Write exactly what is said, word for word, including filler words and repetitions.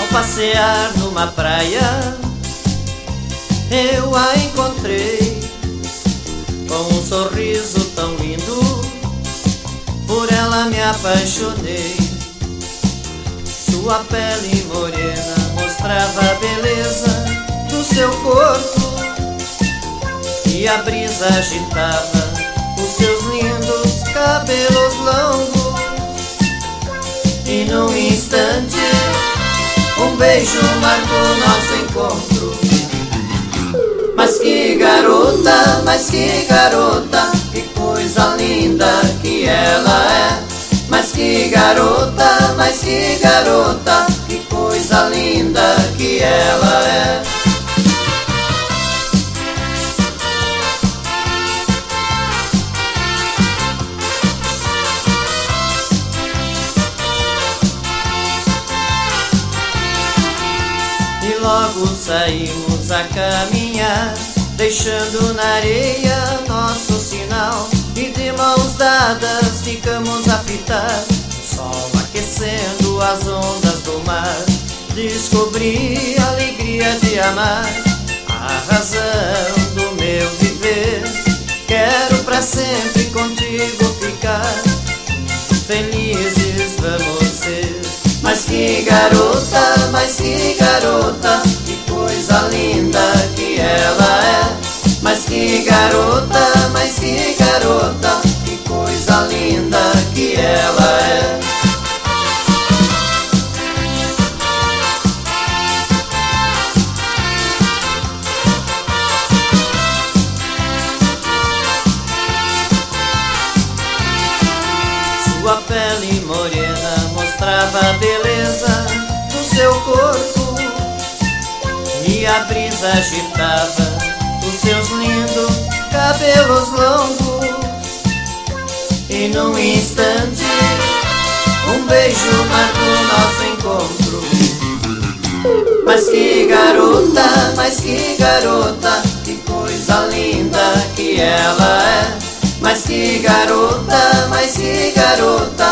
passear numa praia, eu a encontrei com um sorriso tão lindo. Por ela me apaixonei. Sua pele morena mostrava a beleza do seu corpo, e a brisa agitava os seus lindos cabelos longos. E num instante um beijo marcou nosso encontro. Mas que garota, mas que garota, que coisa linda que ela é. Mas que garota, mas que garota, que coisa linda que ela é. E logo saímos a caminhar, deixando na areia nosso sinal. E de mãos dadas ficamos a fitar o sol aquecendo as ondas do mar. Descobri a alegria de amar, a razão do meu viver. Quero pra sempre contigo ficar, felizes vamos ser. Mas que garota, mas que garota, que coisa linda que ela é. Mas que garota, mas que garota, que coisa linda que ela é. Sua pele morena mostrava a beleza do seu corpo, e a brisa agitava os seus lindos cabelos longos. E num instante um beijo marcou nosso encontro. Mas que garota, mas que garota, que coisa linda que ela é. Mas que garota, mas que garota,